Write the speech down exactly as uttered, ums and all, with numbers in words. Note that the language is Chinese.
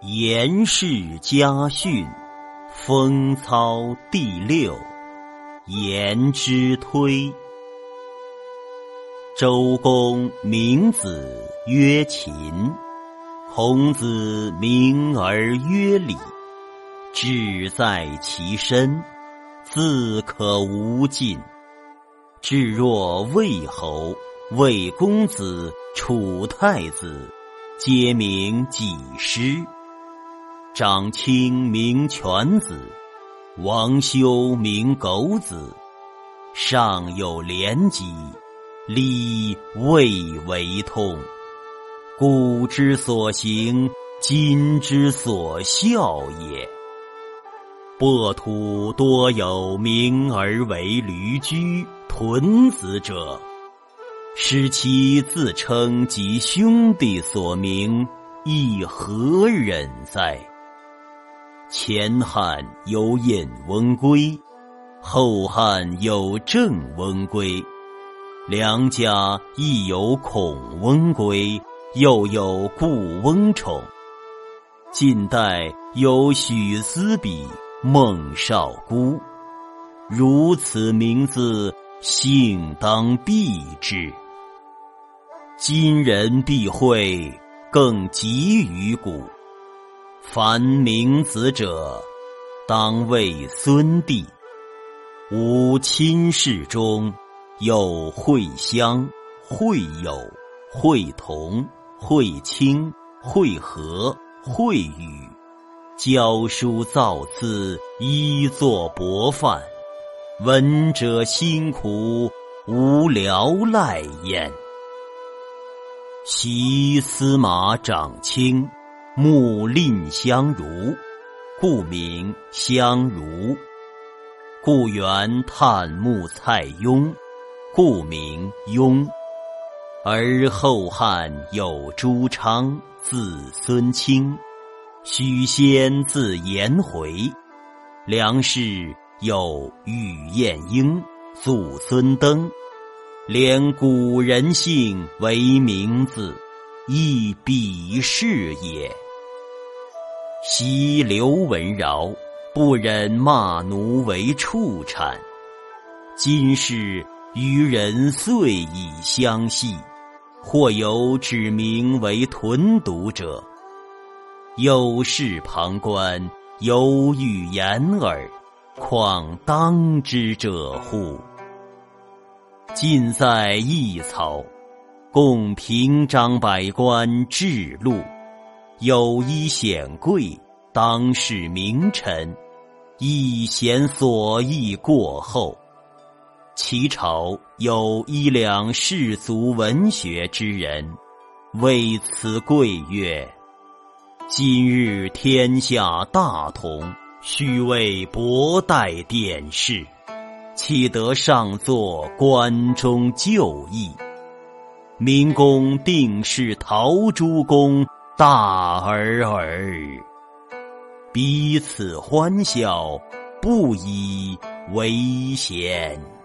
颜氏家训，风操第六，颜之推。周公明子曰勤，孔子明而曰礼。志在其身，自可无尽。至若魏侯、魏公子、楚太子，皆名己师。长卿名犬子，王修名狗子。上有廉洁，礼未为通。古之所行，今之所笑也。薄土多有名而为驴居、豚子者，使其自称及兄弟所名，亦何忍哉？前汉有尹翁归，后汉有郑翁归，两家亦有孔翁归，又有顾翁宠。近代有许思比、孟少姑，如此名字，幸当避之。今人避讳，更急于古。凡名子者，当谓孙弟。吾亲事中，有惠乡、惠友、惠同、惠卿、惠和、惠宇，教书造字，衣作薄范，闻者辛苦，无聊赖焉。昔司马长卿，慕蔺相如，故名相如。故园探慕蔡邕，故名邕。而后汉有朱昌，字孙卿；许仙，字颜回。梁氏有禹彦英，祖孙登。连古人姓为名字，亦鄙视也。昔刘文尧，不忍骂奴为畜产，今世愚人遂以相戏，或有指名为屯独者。有事旁观，犹豫言耳，况当之者乎？尽在一草，共平章百官制禄。有一显贵，当是名臣，亦贤所益过后。其朝有一两士族文学之人，为此贵曰：今日天下大同，须为博待典士，岂得上作关中旧义？明公定是陶朱公，大而耳。彼此欢笑，不以为贤。